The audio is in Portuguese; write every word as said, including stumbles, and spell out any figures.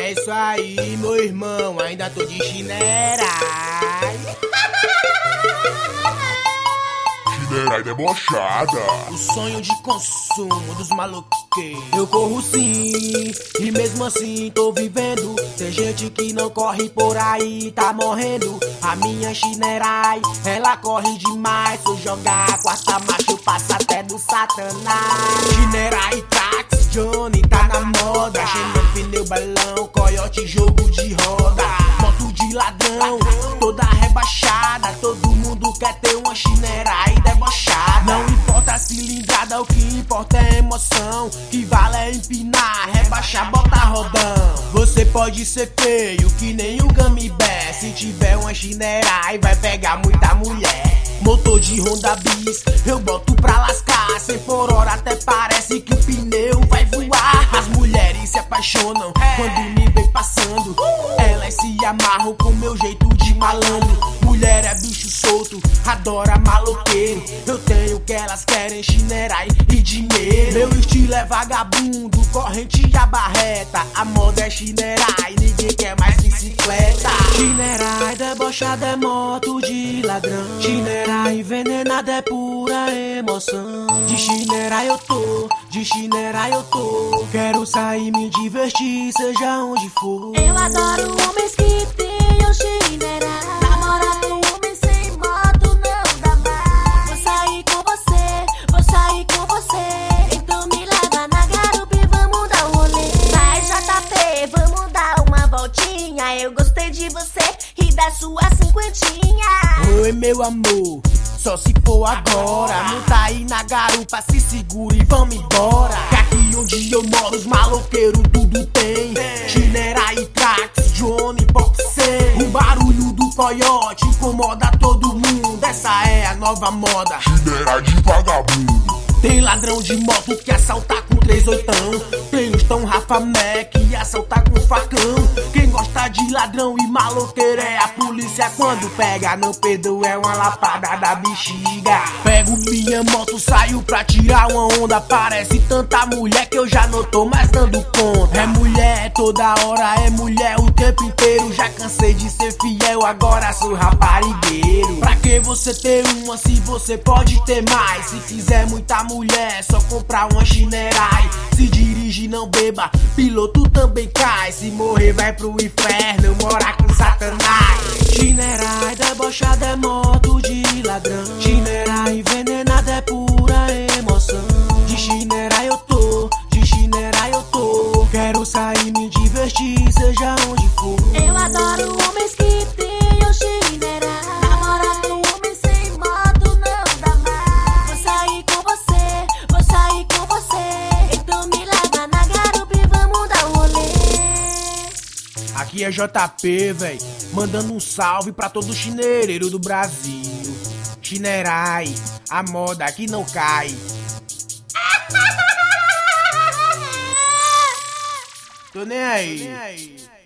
É isso aí, meu irmão, ainda tô de chinera. Chinera debochada. O sonho de consumo dos maloqueiros. Eu corro sim, e mesmo assim tô vivendo. Tem gente que não corre por aí, tá morrendo. A minha chinerai, ela corre demais. Se eu jogar a quarta marcha, eu passo até do satanás. Chinerai Trax, Johnny, tá na moda. Xenon, pneu, balão, coiote, jogo de roda. Moto de ladrão, toda rebaixada. Todo mundo quer ter uma chinerai debochada. Não importa a cilindrada, o que importa é a emoção. Que vale é empinar, rebaixar, botar rodão. Você pode ser feio, que nem o Gummy Bear. Se tiver uma chinerai, vai pegar muita mulher. Motor de Honda Bis, eu boto pra lascar. cem por hora até parece que o pneu vai voar. As mulheres se apaixonam quando me vem passando. Elas se amarram com meu jeito de malandro. Mulher é bicho solto, adora maloqueiro. Eu tenho o que elas querem, chinerai e dinheiro. Meu estilo é vagabundo, corrente e abarreta. A moda é chinerai, ninguém quer mais bicicleta. Chinerai debochada é moto de ladrão. Chinerai envenenada é pura emoção. De chinerai eu tô, de chinerai eu tô. Quero sair, me divertir, seja onde for. Eu adoro homens que tenham chinerai. Namorar com homem sem moto não dá mais. Vou sair com você, vou sair com você. Então me leva na garupa e vamos dar um rolê. Vai J P, vamos dar uma voltinha. Eu gostei de você e da sua cinquentinha. Oi meu amor, só se for agora. Monta aí na garupa, se segura e vamos embora. Que aqui onde eu moro os maloqueiros tudo tem. Chinerai Trax, Johnny, Pop C. O barulho do coiote incomoda todo mundo. Essa é a nova moda, Chinera de vagabundo. tem ladrão de moto que assalta com três oitão. Tem os tão Rafa Mac que assalta com facão. Quem gosta de ladrão e maloqueiro é a polícia. Quando pega não perdoa, é uma lapada da bexiga. Pego minha moto, saio pra tirar uma onda. Parece tanta mulher que eu já não tô mais dando conta. É mulher toda hora, é mulher o tempo inteiro. Já cansei de ser fiel, agora sou raparigueiro. Pra que você ter uma se você pode ter mais? Se quiser muita mulher, só comprar uma chinerai. Se dirige não beba, piloto também cai. Se morrer vai pro inferno, morar com satanás. Chinerai debochada é moto de ladrão. Chinerai envenenada é pura emoção. De chinerai eu tô, de chinerai eu tô. Quero sair, me divertir, seja onde for. Eu adoro homens que tenham chinerai. Namorar com homem sem moto não dá mais. Vou sair com você, vou sair com você. Então me leva na garupa e vamos dar um rolê. Aqui é J P, véi, mandando um salve pra todo chinereiro do Brasil. Chinerai, a moda que não cai. Tô nem aí.